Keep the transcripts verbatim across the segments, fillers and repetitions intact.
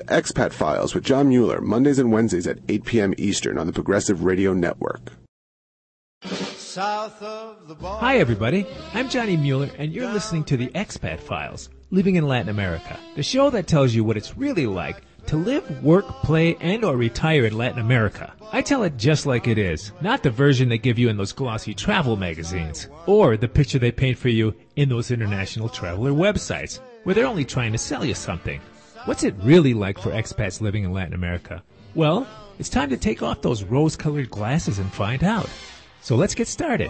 The Expat Files with John Mueller, Mondays and Wednesdays at eight p.m. Eastern on the Progressive Radio Network. South of the border. Hi, everybody. I'm Johnny Mueller, and you're listening to the Expat Files, Living in Latin America, the show that tells you what it's really like to live, work, play, and or retire in Latin America. I tell it just like it is, not the version they give you in those glossy travel magazines, or the picture they paint for you in those international traveler websites, where they're only trying to sell you something. What's it really like for expats living in Latin America? Well, it's time to take off those rose-colored glasses and find out. So let's get started.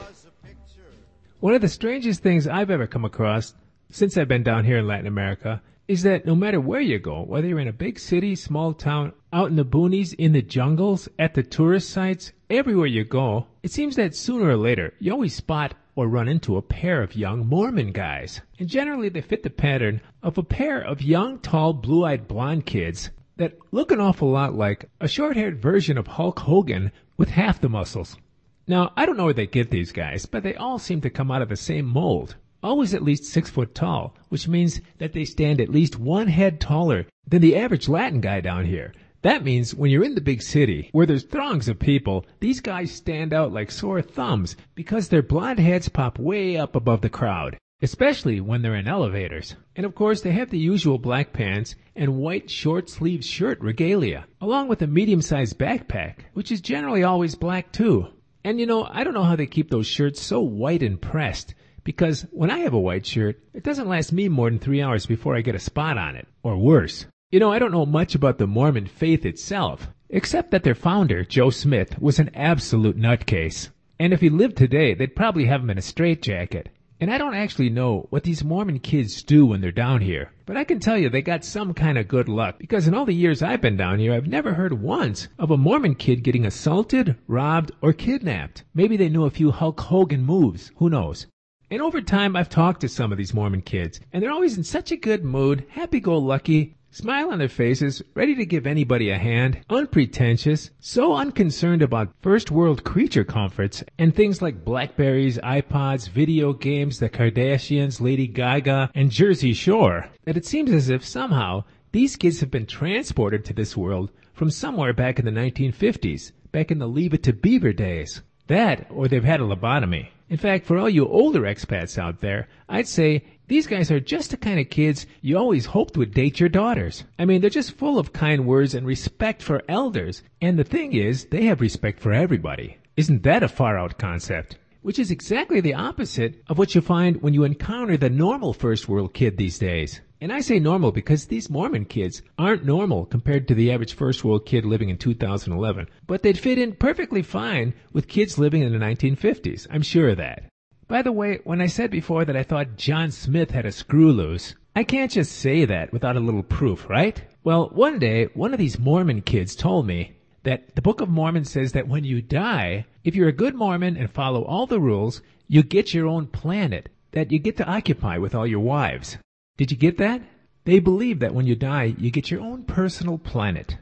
One of the strangest things I've ever come across since I've been down here in Latin America is that no matter where you go, whether you're in a big city, small town, out in the boonies, in the jungles, at the tourist sites, everywhere you go, it seems that sooner or later you always spot or run into a pair of young Mormon guys. And generally they fit the pattern of a pair of young, tall, blue-eyed blonde kids that look an awful lot like a short-haired version of Hulk Hogan with half the muscles. Now, I don't know where they get these guys, but they all seem to come out of the same mold. Always at least six foot tall, which means that they stand at least one head taller than the average Latin guy down here. That means when you're in the big city, where there's throngs of people, these guys stand out like sore thumbs because their blonde heads pop way up above the crowd, especially when they're in elevators. And of course, they have the usual black pants and white short-sleeved shirt regalia, along with a medium-sized backpack, which is generally always black too. And you know, I don't know how they keep those shirts so white and pressed, because when I have a white shirt, it doesn't last me more than three hours before I get a spot on it, or worse. You know, I don't know much about the Mormon faith itself, except that their founder, Joe Smith, was an absolute nutcase. And if he lived today, they'd probably have him in a straitjacket. And I don't actually know what these Mormon kids do when they're down here, but I can tell you they got some kind of good luck, because in all the years I've been down here, I've never heard once of a Mormon kid getting assaulted, robbed, or kidnapped. Maybe they knew a few Hulk Hogan moves, who knows. And over time, I've talked to some of these Mormon kids, and they're always in such a good mood, happy-go-lucky, smile on their faces, ready to give anybody a hand, unpretentious, so unconcerned about first world creature comforts and things like Blackberries, iPods, video games, the Kardashians, Lady Gaga, and Jersey Shore, that it seems as if somehow these kids have been transported to this world from somewhere back in the nineteen fifties, back in the Leave It to Beaver days. That, or they've had a lobotomy. In fact, for all you older expats out there, I'd say these guys are just the kind of kids you always hoped would date your daughters. I mean, they're just full of kind words and respect for elders. And the thing is, they have respect for everybody. Isn't that a far-out concept? Which is exactly the opposite of what you find when you encounter the normal first-world kid these days. And I say normal because these Mormon kids aren't normal compared to the average first-world kid living in two thousand eleven. But they'd fit in perfectly fine with kids living in the nineteen fifties. I'm sure of that. By the way, when I said before that I thought John Smith had a screw loose, I can't just say that without a little proof, right? Well, one day, one of these Mormon kids told me that the Book of Mormon says that when you die, if you're a good Mormon and follow all the rules, you get your own planet that you get to occupy with all your wives. Did you get that? They believe that when you die, you get your own personal planet.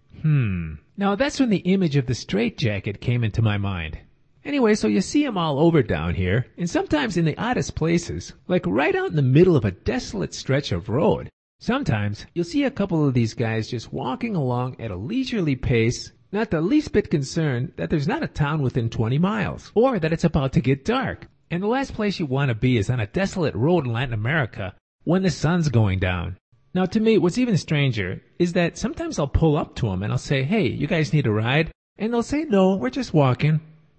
Hmm. Now that's when the image of the straitjacket came into my mind. Anyway, so you see them all over down here, and sometimes in the oddest places, like right out in the middle of a desolate stretch of road. Sometimes you'll see a couple of these guys just walking along at a leisurely pace, not the least bit concerned that there's not a town within twenty miles, or that it's about to get dark. And the last place you want to be is on a desolate road in Latin America when the sun's going down. Now, to me, what's even stranger is that sometimes I'll pull up to them and I'll say, hey, you guys need a ride? And they'll say, no, we're just walking.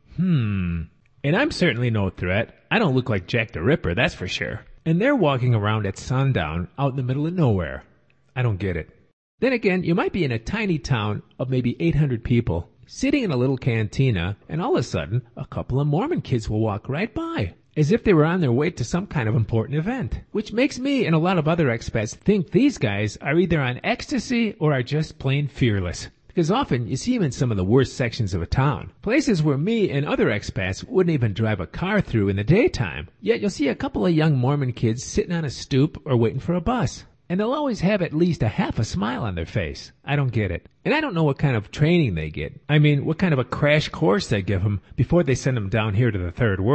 Hmm. And I'm certainly no threat. I don't look like Jack the Ripper, that's for sure. And they're walking around at sundown out in the middle of nowhere. I don't get it. Then again, you might be in a tiny town of maybe eight hundred people, sitting in a little cantina, and all of a sudden, a couple of Mormon kids will walk right by, as if they were on their way to some kind of important event. Which makes me and a lot of other expats think these guys are either on ecstasy or are just plain fearless. Because often you see them in some of the worst sections of a town. Places where me and other expats wouldn't even drive a car through in the daytime. Yet you'll see a couple of young Mormon kids sitting on a stoop or waiting for a bus. And they'll always have at least a half a smile on their face. I don't get it. And I don't know what kind of training they get. I mean, what kind of a crash course they give them before they send them down here to the third world.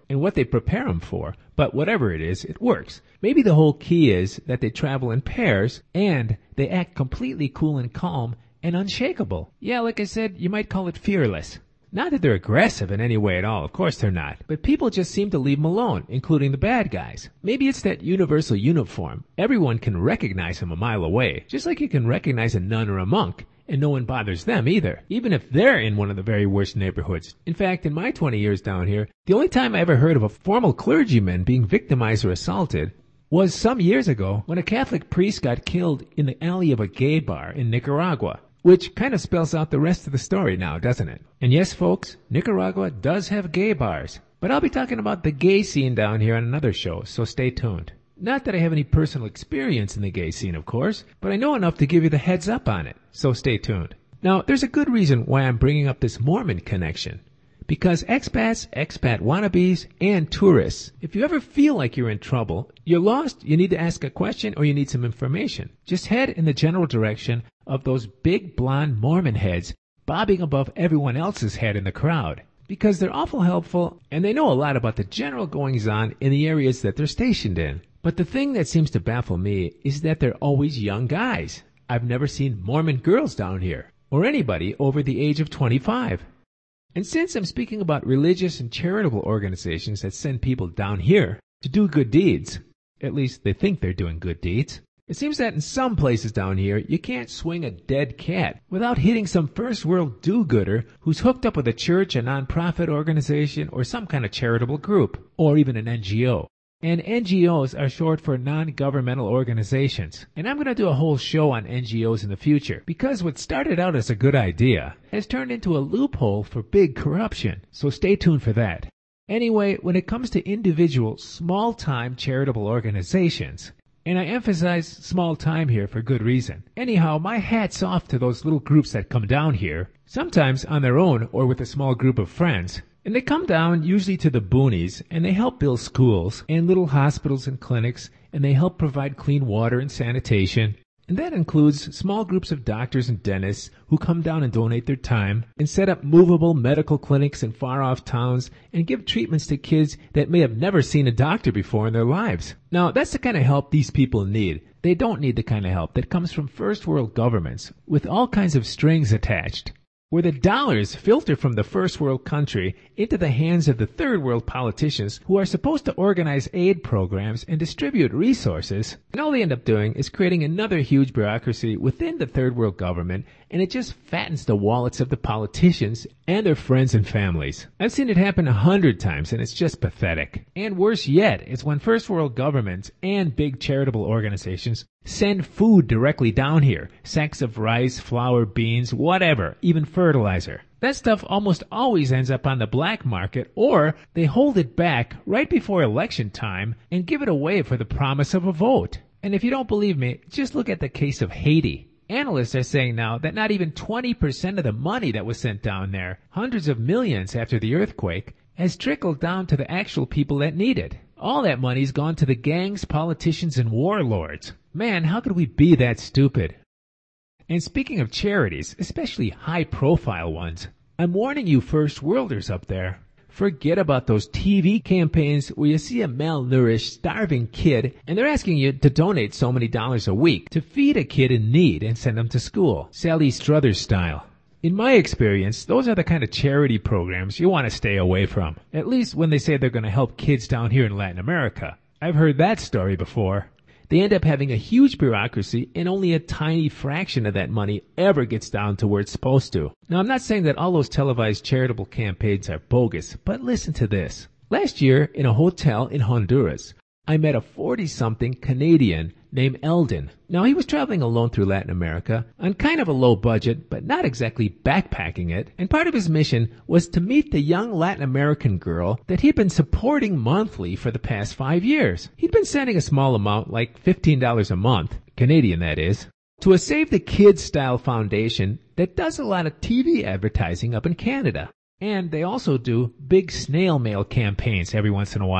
and what they prepare them for, but whatever it is, it works. Maybe the whole key is that they travel in pairs and they act completely cool and calm and unshakable. Yeah, like I said, you might call it fearless. Not that they're aggressive in any way at all, of course they're not, but people just seem to leave them alone, including the bad guys. Maybe it's that universal uniform. Everyone can recognize them a mile away, just like you can recognize a nun or a monk, and no one bothers them either, even if they're in one of the very worst neighborhoods. In fact, in my twenty years down here, the only time I ever heard of a formal clergyman being victimized or assaulted was some years ago when a Catholic priest got killed in the alley of a gay bar in Nicaragua. Which kind of spells out the rest of the story now, doesn't it? And yes, folks, Nicaragua does have gay bars. But I'll be talking about the gay scene down here on another show, so stay tuned. Not that I have any personal experience in the gay scene, of course, but I know enough to give you the heads up on it, so stay tuned. Now, there's a good reason why I'm bringing up this Mormon connection. Because expats, expat wannabes, and tourists, if you ever feel like you're in trouble, you're lost, you need to ask a question, or you need some information, just head in the general direction of those big blonde Mormon heads bobbing above everyone else's head in the crowd. Because they're awful helpful, and they know a lot about the general goings-on in the areas that they're stationed in. But the thing that seems to baffle me is that they're always young guys. I've never seen Mormon girls down here, or anybody over the age of twenty-five. And since I'm speaking about religious and charitable organizations that send people down here to do good deeds, at least they think they're doing good deeds, it seems that in some places down here you can't swing a dead cat without hitting some first world do-gooder who's hooked up with a church, a non-profit organization, or some kind of charitable group, or even an N G O. And N G Os are short for non-governmental organizations. And I'm going to do a whole show on N G Os in the future, because what started out as a good idea has turned into a loophole for big corruption. So stay tuned for that. Anyway, when it comes to individual, small-time charitable organizations, and I emphasize small time here for good reason. Anyhow, my hat's off to those little groups that come down here, sometimes on their own or with a small group of friends. And they come down usually to the boonies, and they help build schools and little hospitals and clinics, and they help provide clean water and sanitation. And that includes small groups of doctors and dentists who come down and donate their time and set up movable medical clinics in far-off towns and give treatments to kids that may have never seen a doctor before in their lives. Now, that's the kind of help these people need. They don't need the kind of help that comes from first-world governments with all kinds of strings attached, where the dollars filter from the first world country into the hands of the third world politicians who are supposed to organize aid programs and distribute resources, and all they end up doing is creating another huge bureaucracy within the third world government, and it just fattens the wallets of the politicians and their friends and families. I've seen it happen a hundred times, and it's just pathetic. And worse yet, it's when first world governments and big charitable organizations send food directly down here. Sacks of rice, flour, beans, whatever, even fertilizer. That stuff almost always ends up on the black market, or they hold it back right before election time and give it away for the promise of a vote. And if you don't believe me, just look at the case of Haiti. Analysts are saying now that not even twenty percent of the money that was sent down there, hundreds of millions after the earthquake, has trickled down to the actual people that need it. All that money's gone to the gangs, politicians, and warlords. Man, how could we be that stupid? And speaking of charities, especially high-profile ones, I'm warning you first worlders up there. Forget about those T V campaigns where you see a malnourished, starving kid and they're asking you to donate so many dollars a week to feed a kid in need and send them to school, Sally Struthers style. In my experience, those are the kind of charity programs you want to stay away from, at least when they say they're going to help kids down here in Latin America. I've heard that story before. They end up having a huge bureaucracy, and only a tiny fraction of that money ever gets down to where it's supposed to. Now, I'm not saying that all those televised charitable campaigns are bogus, but listen to this. Last year, in a hotel in Honduras, I met a forty-something Canadian named Eldon. Now, he was traveling alone through Latin America on kind of a low budget, but not exactly backpacking it. And part of his mission was to meet the young Latin American girl that he'd been supporting monthly for the past five years. He'd been sending a small amount, like fifteen dollars a month, Canadian that is, to a Save the Kids style foundation that does a lot of T V advertising up in Canada. And they also do big snail mail campaigns every once in a while.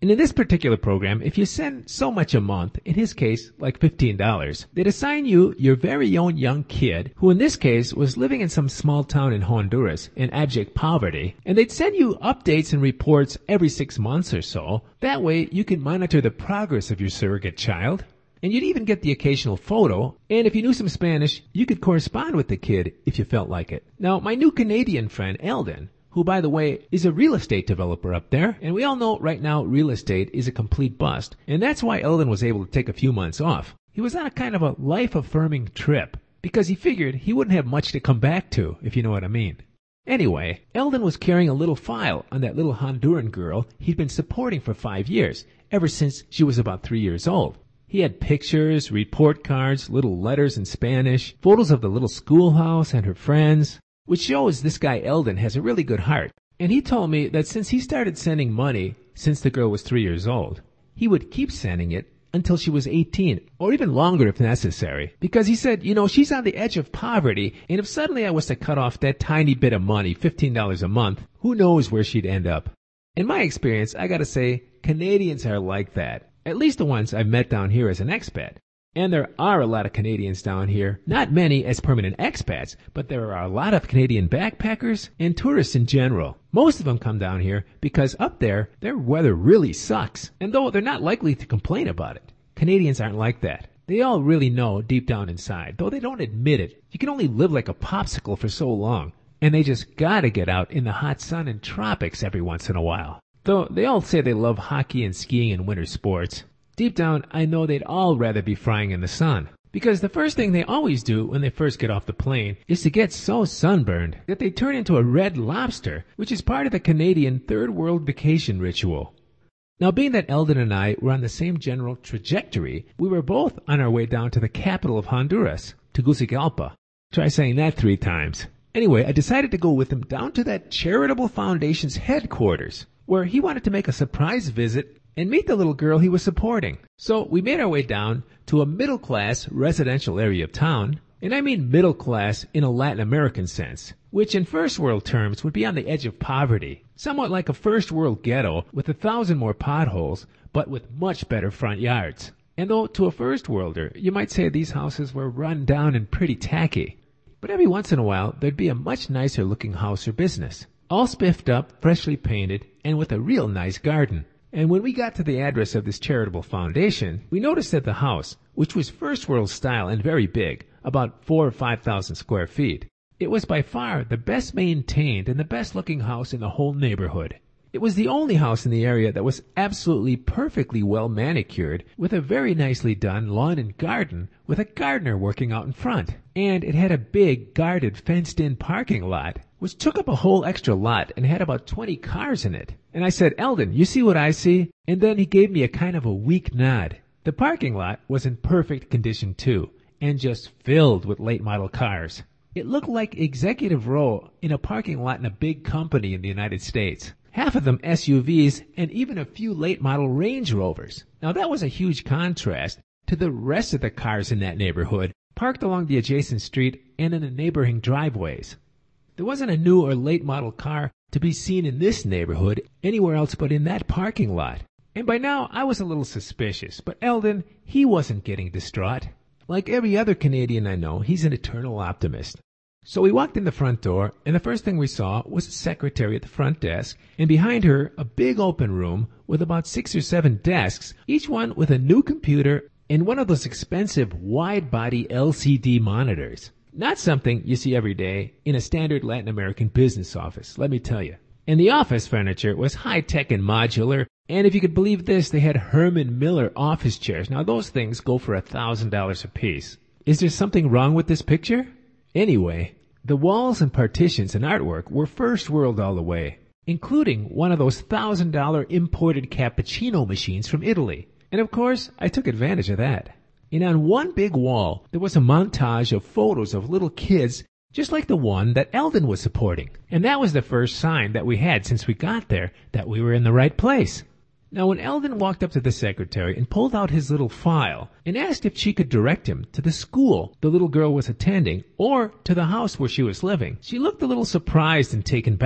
And in this particular program, if you send so much a month, in his case, like fifteen dollars, they'd assign you your very own young kid, who in this case was living in some small town in Honduras in abject poverty, and they'd send you updates and reports every six months or so. That way you can monitor the progress of your surrogate child. And you'd even get the occasional photo, and if you knew some Spanish, you could correspond with the kid if you felt like it. Now, my new Canadian friend, Eldon, who, by the way, is a real estate developer up there, and we all know right now real estate is a complete bust, and that's why Eldon was able to take a few months off. He was on a kind of a life-affirming trip, because he figured he wouldn't have much to come back to, if you know what I mean. Anyway, Eldon was carrying a little file on that little Honduran girl he'd been supporting for five years, ever since she was about three years old. He had pictures, report cards, little letters in Spanish, photos of the little schoolhouse and her friends, which shows this guy Eldon has a really good heart. And he told me that since he started sending money since the girl was three years old, he would keep sending it until she was eighteen, or even longer if necessary. Because he said, you know, she's on the edge of poverty, and if suddenly I was to cut off that tiny bit of money, fifteen dollars a month, who knows where she'd end up. In my experience, I gotta say, Canadians are like that. At least the ones I've met down here as an expat. And there are a lot of Canadians down here, not many as permanent expats, but there are a lot of Canadian backpackers and tourists in general. Most of them come down here because up there, their weather really sucks. And though they're not likely to complain about it, Canadians aren't like that. They all really know deep down inside, though they don't admit it. You can only live like a popsicle for so long, and they just gotta get out in the hot sun and tropics every once in a while. Though they all say they love hockey and skiing and winter sports, deep down I know they'd all rather be frying in the sun. Because the first thing they always do when they first get off the plane is to get so sunburned that they turn into a red lobster, which is part of the Canadian third world vacation ritual. Now, being that Eldon and I were on the same general trajectory, we were both on our way down to the capital of Honduras, Tegucigalpa. Try saying that three times. Anyway, I decided to go with him down to that charitable foundation's headquarters, where he wanted to make a surprise visit and meet the little girl he was supporting. So we made our way down to a middle-class residential area of town, and I mean middle-class in a Latin American sense, which in first-world terms would be on the edge of poverty, somewhat like a first-world ghetto with a thousand more potholes, but with much better front yards. And though to a first-worlder, you might say these houses were run down and pretty tacky, but every once in a while there'd be a much nicer-looking house or business, all spiffed up, freshly painted, and with a real nice garden. And when we got to the address of this charitable foundation, we noticed that the house, which was first world style and very big, about four or five thousand square feet, it was by far the best maintained and the best looking house in the whole neighborhood. It was the only house in the area that was absolutely perfectly well manicured, with a very nicely done lawn and garden, with a gardener working out in front. And it had a big, guarded, fenced-in parking lot, which took up a whole extra lot and had about twenty cars in it. And I said, Eldon, you see what I see? And then he gave me a kind of a weak nod. The parking lot was in perfect condition too, and just filled with late model cars. It looked like Executive Row in a parking lot in a big company in the United States. Half of them S U Vs, and even a few late model Range Rovers. Now that was a huge contrast to the rest of the cars in that neighborhood, parked along the adjacent street and in the neighboring driveways. There wasn't a new or late model car to be seen in this neighborhood anywhere else but in that parking lot. And by now I was a little suspicious, but Eldon, he wasn't getting distraught. Like every other Canadian I know, he's an eternal optimist. So we walked in the front door, and the first thing we saw was a secretary at the front desk, and behind her a big open room with about six or seven desks, each one with a new computer and one of those expensive wide-body L C D monitors. Not something you see every day in a standard Latin American business office, let me tell you. And the office furniture was high-tech and modular, and if you could believe this, they had Herman Miller office chairs. Now those things go for a thousand dollars a piece. Is there something wrong with this picture? Anyway, the walls and partitions and artwork were first world all the way, including one of those thousand dollar imported cappuccino machines from Italy. And of course, I took advantage of that. And on one big wall, there was a montage of photos of little kids just like the one that Eldon was supporting. And that was the first sign that we had since we got there that we were in the right place. Now, when Eldon walked up to the secretary and pulled out his little file and asked if she could direct him to the school the little girl was attending or to the house where she was living, she looked a little surprised and taken back.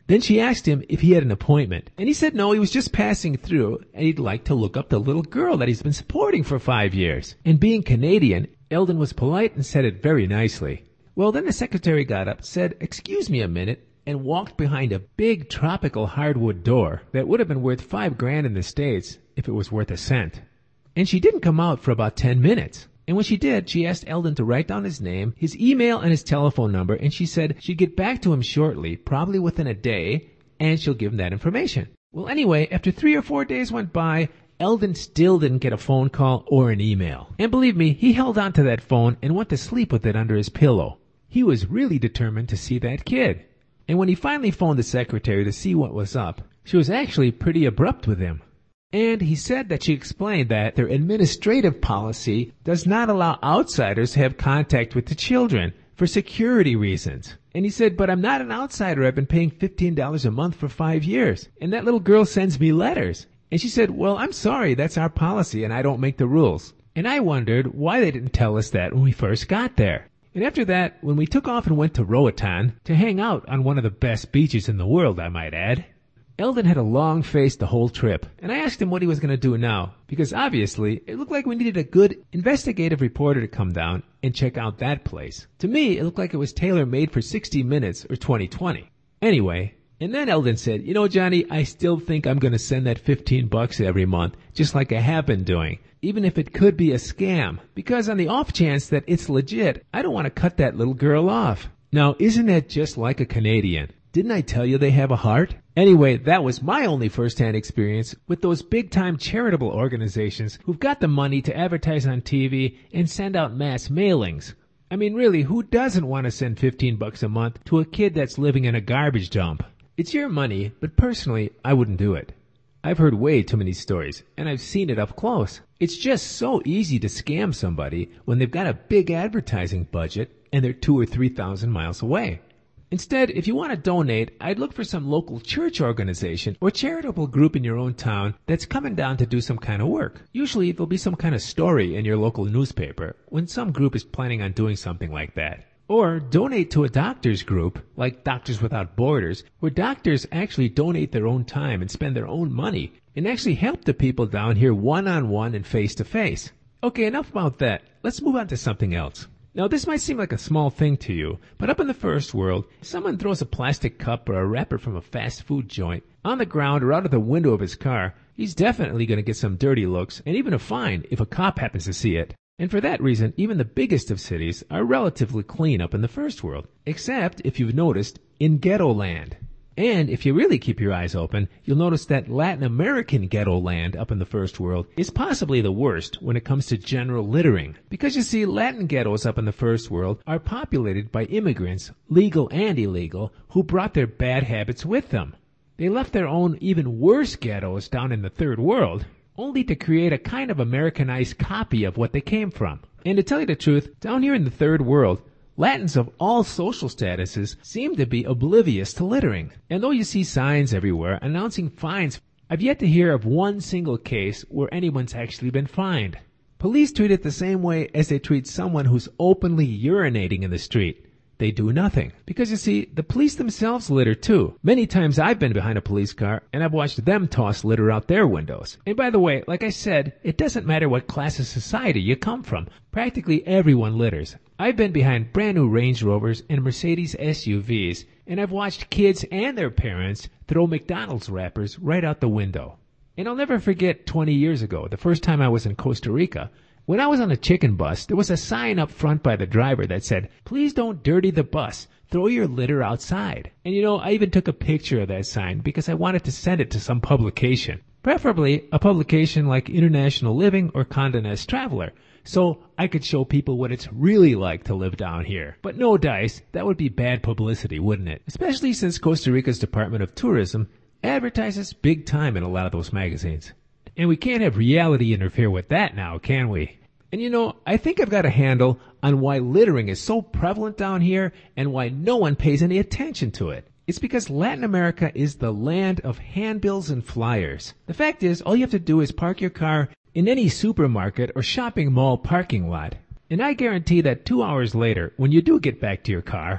Then she asked him if he had an appointment, and he said no, he was just passing through, and he'd like to look up the little girl that he's been supporting for five years. And being Canadian, Eldon was polite and said it very nicely. Well, then the secretary got up, said, "Excuse me a minute," and walked behind a big tropical hardwood door that would have been worth five grand in the States if it was worth a cent. And she didn't come out for about ten minutes. And when she did, she asked Eldon to write down his name, his email, and his telephone number, and she said she'd get back to him shortly, probably within a day, and she'll give him that information. Well, anyway, after three or four days went by, Eldon still didn't get a phone call or an email. And believe me, he held on to that phone and went to sleep with it under his pillow. He was really determined to see that kid. And when he finally phoned the secretary to see what was up, she was actually pretty abrupt with him. And he said that she explained that their administrative policy does not allow outsiders to have contact with the children for security reasons. And he said, "But I'm not an outsider. I've been paying fifteen dollars a month for five years. And that little girl sends me letters." And she said, "Well, I'm sorry. That's our policy and I don't make the rules." And I wondered why they didn't tell us that when we first got there. And after that, when we took off and went to Roatan to hang out on one of the best beaches in the world, I might add, Eldon had a long face the whole trip, and I asked him what he was going to do now, because obviously it looked like we needed a good investigative reporter to come down and check out that place. To me, it looked like it was tailor-made for sixty minutes or twenty twenty. Anyway, and then Eldon said, "You know, Johnny, I still think I'm going to send that fifteen bucks every month, just like I have been doing, even if it could be a scam, because on the off chance that it's legit, I don't want to cut that little girl off." Now, isn't that just like a Canadian? Didn't I tell you they have a heart? Anyway, that was my only first-hand experience with those big-time charitable organizations who've got the money to advertise on T V and send out mass mailings. I mean, really, who doesn't want to send fifteen bucks a month to a kid that's living in a garbage dump? It's your money, but personally, I wouldn't do it. I've heard way too many stories, and I've seen it up close. It's just so easy to scam somebody when they've got a big advertising budget and they're two or three thousand miles away. Instead, if you want to donate, I'd look for some local church organization or charitable group in your own town that's coming down to do some kind of work. Usually, there'll be some kind of story in your local newspaper when some group is planning on doing something like that. Or donate to a doctor's group, like Doctors Without Borders, where doctors actually donate their own time and spend their own money and actually help the people down here one-on-one and face-to-face. Okay, enough about that. Let's move on to something else. Now, this might seem like a small thing to you, but up in the first world, if someone throws a plastic cup or a wrapper from a fast food joint on the ground or out of the window of his car, he's definitely going to get some dirty looks and even a fine if a cop happens to see it. And for that reason, even the biggest of cities are relatively clean up in the first world, except, if you've noticed, in ghetto land. And if you really keep your eyes open, you'll notice that Latin American ghetto land up in the first world is possibly the worst when it comes to general littering. Because you see, Latin ghettos up in the first world are populated by immigrants, legal and illegal, who brought their bad habits with them. They left their own even worse ghettos down in the third world, only to create a kind of Americanized copy of what they came from. And to tell you the truth, down here in the third world, Latins of all social statuses seem to be oblivious to littering. And though you see signs everywhere announcing fines, I've yet to hear of one single case where anyone's actually been fined. Police treat it the same way as they treat someone who's openly urinating in the street. They do nothing. Because you see, the police themselves litter too. Many times I've been behind a police car and I've watched them toss litter out their windows. And by the way, like I said, it doesn't matter what class of society you come from. Practically everyone litters. I've been behind brand new Range Rovers and Mercedes S U Vs, and I've watched kids and their parents throw McDonald's wrappers right out the window. And I'll never forget twenty years ago, the first time I was in Costa Rica. When I was on a chicken bus, there was a sign up front by the driver that said, "Please don't dirty the bus. Throw your litter outside." And you know, I even took a picture of that sign because I wanted to send it to some publication. Preferably a publication like International Living or Condé Nast Traveler, so I could show people what it's really like to live down here. But no dice, that would be bad publicity, wouldn't it? Especially since Costa Rica's Department of Tourism advertises big time in a lot of those magazines. And we can't have reality interfere with that now, can we? And you know, I think I've got a handle on why littering is so prevalent down here and why no one pays any attention to it. It's because Latin America is the land of handbills and flyers. The fact is, all you have to do is park your car in any supermarket or shopping mall parking lot. And I guarantee that two hours later, when you do get back to your car,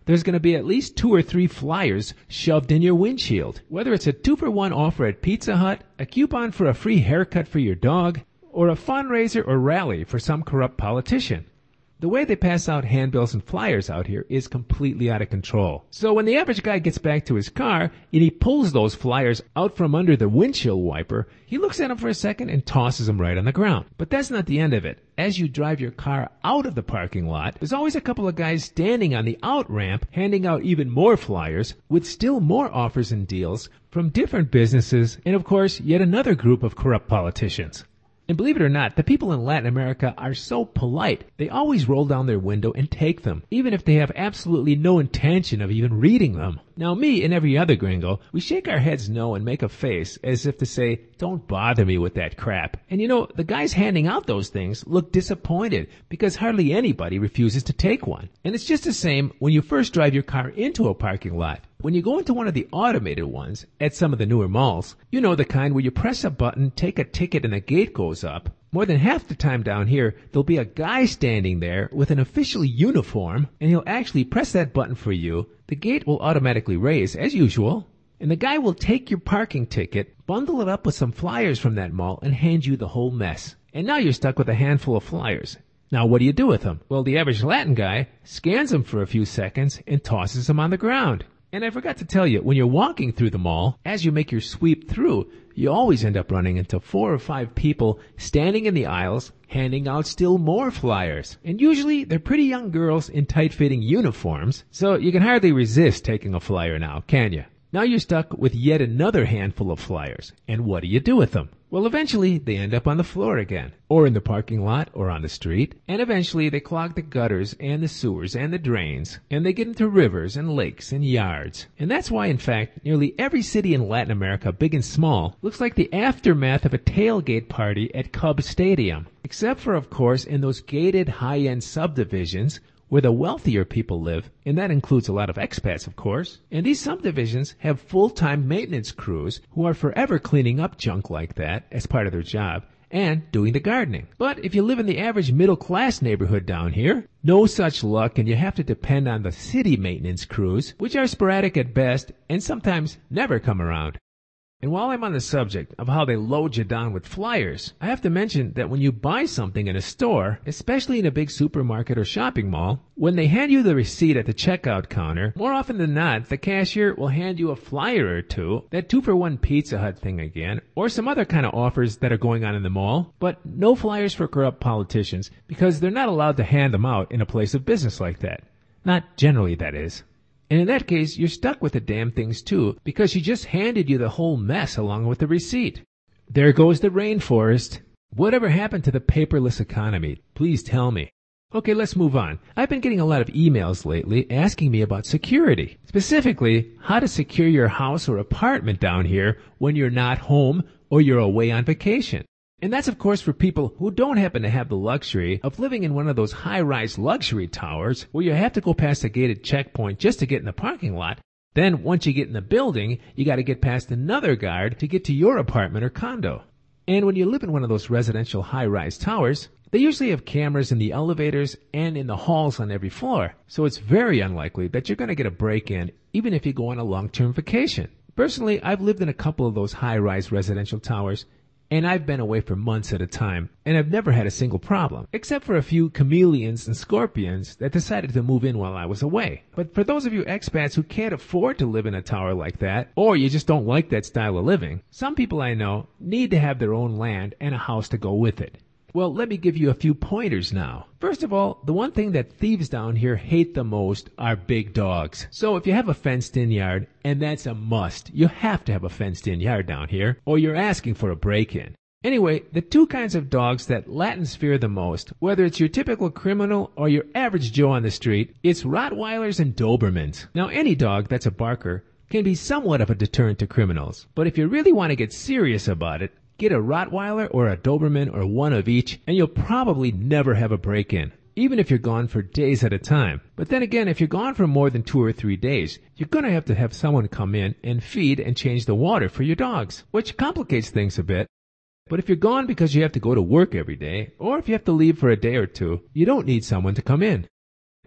there's going to be at least two or three flyers shoved in your windshield. Whether it's a two-for-one offer at Pizza Hut, a coupon for a free haircut for your dog, or a fundraiser or rally for some corrupt politician. The way they pass out handbills and flyers out here is completely out of control. So when the average guy gets back to his car and he pulls those flyers out from under the windshield wiper, he looks at them for a second and tosses them right on the ground. But that's not the end of it. As you drive your car out of the parking lot, there's always a couple of guys standing on the out ramp handing out even more flyers with still more offers and deals from different businesses and, of course, yet another group of corrupt politicians. And believe it or not, the people in Latin America are so polite, they always roll down their window and take them, even if they have absolutely no intention of even reading them. Now me and every other gringo, we shake our heads no and make a face as if to say, don't bother me with that crap. And you know, the guys handing out those things look disappointed because hardly anybody refuses to take one. And it's just the same when you first drive your car into a parking lot. When you go into one of the automated ones at some of the newer malls, you know, the kind where you press a button, take a ticket, and the gate goes up. More than half the time down here, there'll be a guy standing there with an official uniform, and he'll actually press that button for you. The gate will automatically raise, as usual, and the guy will take your parking ticket, bundle it up with some flyers from that mall, and hand you the whole mess. And now you're stuck with a handful of flyers. Now what do you do with them? Well, the average Latin guy scans them for a few seconds and tosses them on the ground. And I forgot to tell you, when you're walking through the mall, as you make your sweep through, you always end up running into four or five people standing in the aisles, handing out still more flyers. And usually, they're pretty young girls in tight-fitting uniforms, so you can hardly resist taking a flyer now, can you? Now you're stuck with yet another handful of flyers. And what do you do with them? Well, eventually, they end up on the floor again, or in the parking lot, or on the street, and eventually they clog the gutters and the sewers and the drains, and they get into rivers and lakes and yards. And that's why, in fact, nearly every city in Latin America, big and small, looks like the aftermath of a tailgate party at Cubs Stadium, except for, of course, in those gated high-end subdivisions where the wealthier people live, and that includes a lot of expats, of course. And these subdivisions have full-time maintenance crews who are forever cleaning up junk like that as part of their job and doing the gardening. But if you live in the average middle-class neighborhood down here, no such luck, and you have to depend on the city maintenance crews, which are sporadic at best and sometimes never come around. And while I'm on the subject of how they load you down with flyers, I have to mention that when you buy something in a store, especially in a big supermarket or shopping mall, when they hand you the receipt at the checkout counter, more often than not, the cashier will hand you a flyer or two, that two-for-one Pizza Hut thing again, or some other kind of offers that are going on in the mall, but no flyers for corrupt politicians because they're not allowed to hand them out in a place of business like that. Not generally, that is. And in that case, you're stuck with the damn things too, because she just handed you the whole mess along with the receipt. There goes the rainforest. Whatever happened to the paperless economy? Please tell me. Okay, let's move on. I've been getting a lot of emails lately asking me about security. Specifically, how to secure your house or apartment down here when you're not home or you're away on vacation. And that's, of course, for people who don't happen to have the luxury of living in one of those high-rise luxury towers where you have to go past a gated checkpoint just to get in the parking lot. Then, once you get in the building, you got to get past another guard to get to your apartment or condo. And when you live in one of those residential high-rise towers, they usually have cameras in the elevators and in the halls on every floor. So it's very unlikely that you're going to get a break-in even if you go on a long-term vacation. Personally, I've lived in a couple of those high-rise residential towers, and I've been away for months at a time, and I've never had a single problem, except for a few chameleons and scorpions that decided to move in while I was away. But for those of you expats who can't afford to live in a tower like that, or you just don't like that style of living, some people I know need to have their own land and a house to go with it. Well, let me give you a few pointers now. First of all, the one thing that thieves down here hate the most are big dogs. So if you have a fenced-in yard, and that's a must, you have to have a fenced-in yard down here, or you're asking for a break-in. Anyway, the two kinds of dogs that Latins fear the most, whether it's your typical criminal or your average Joe on the street, it's Rottweilers and Dobermans. Now, any dog that's a barker can be somewhat of a deterrent to criminals, but if you really want to get serious about it, get a Rottweiler or a Doberman or one of each, and you'll probably never have a break-in, even if you're gone for days at a time. But then again, if you're gone for more than two or three days, you're going to have to have someone come in and feed and change the water for your dogs, which complicates things a bit. But if you're gone because you have to go to work every day, or if you have to leave for a day or two, you don't need someone to come in.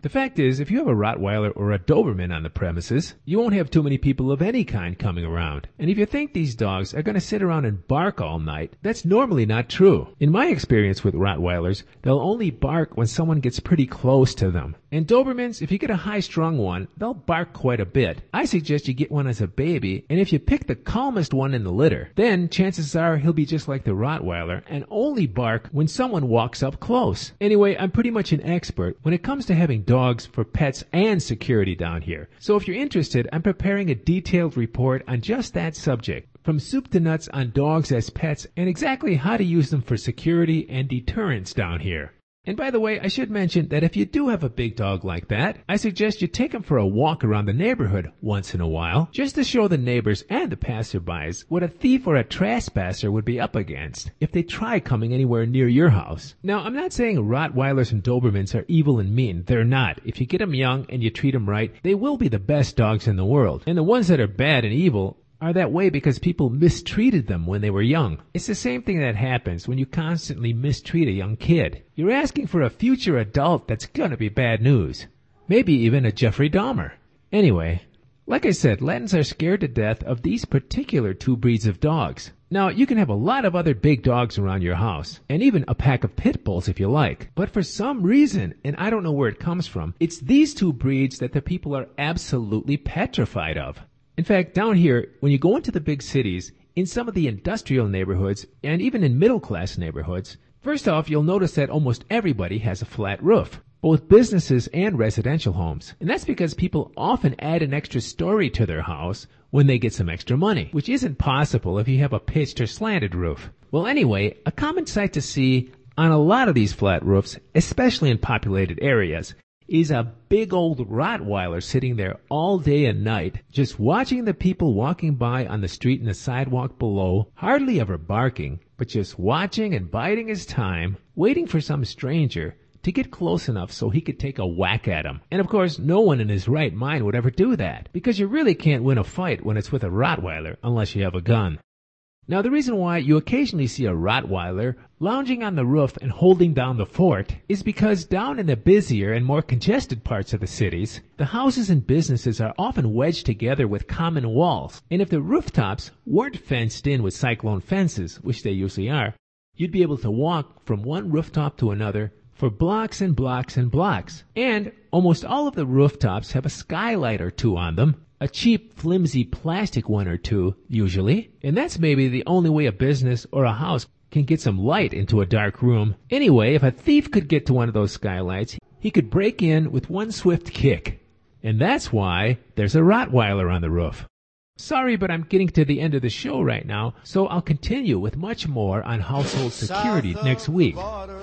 The fact is, if you have a Rottweiler or a Doberman on the premises, you won't have too many people of any kind coming around. And if you think these dogs are going to sit around and bark all night, that's normally not true. In my experience with Rottweilers, they'll only bark when someone gets pretty close to them. And Dobermans, if you get a high-strung one, they'll bark quite a bit. I suggest you get one as a baby, and if you pick the calmest one in the litter, then chances are he'll be just like the Rottweiler and only bark when someone walks up close. Anyway, I'm pretty much an expert when it comes to having dogs for pets and security down here. So if you're interested, I'm preparing a detailed report on just that subject, from soup to nuts on dogs as pets and exactly how to use them for security and deterrence down here. And by the way, I should mention that if you do have a big dog like that, I suggest you take him for a walk around the neighborhood once in a while, just to show the neighbors and the passerbys what a thief or a trespasser would be up against if they try coming anywhere near your house. Now, I'm not saying Rottweilers and Dobermans are evil and mean. They're not. If you get them young and you treat them right, they will be the best dogs in the world. And the ones that are bad and evil are that way because people mistreated them when they were young. It's the same thing that happens when you constantly mistreat a young kid. You're asking for a future adult that's gonna be bad news. Maybe even a Jeffrey Dahmer. Anyway, like I said, Latins are scared to death of these particular two breeds of dogs. Now, you can have a lot of other big dogs around your house, and even a pack of pit bulls if you like. But for some reason, and I don't know where it comes from, it's these two breeds that the people are absolutely petrified of. In fact, down here, when you go into the big cities, in some of the industrial neighborhoods, and even in middle-class neighborhoods, first off, you'll notice that almost everybody has a flat roof, both businesses and residential homes. And that's because people often add an extra story to their house when they get some extra money, which isn't possible if you have a pitched or slanted roof. Well, anyway, a common sight to see on a lot of these flat roofs, especially in populated areas, is a big old Rottweiler sitting there all day and night, just watching the people walking by on the street and the sidewalk below, hardly ever barking, but just watching and biding his time, waiting for some stranger to get close enough so he could take a whack at him. And of course, no one in his right mind would ever do that, because you really can't win a fight when it's with a Rottweiler unless you have a gun. Now, the reason why you occasionally see a Rottweiler lounging on the roof and holding down the fort is because down in the busier and more congested parts of the cities, the houses and businesses are often wedged together with common walls. And if the rooftops weren't fenced in with cyclone fences, which they usually are, you'd be able to walk from one rooftop to another for blocks and blocks and blocks. And almost all of the rooftops have a skylight or two on them, a cheap, flimsy plastic one or two, usually. And that's maybe the only way a business or a house can get some light into a dark room. Anyway, if a thief could get to one of those skylights, he could break in with one swift kick. And that's why there's a Rottweiler on the roof. Sorry, but I'm getting to the end of the show right now, so I'll continue with much more on household security next week. Border,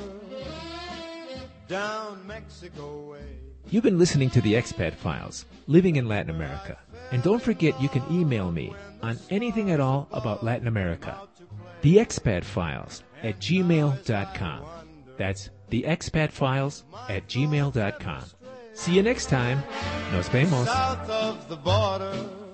down Mexico way. You've been listening to the Expat Files, living in Latin America. And don't forget you can email me on anything at all about Latin America. The Expat Files at gmail dot com. That's the Expat Files at gmail dot com. See you next time. Nos vemos. South of the border.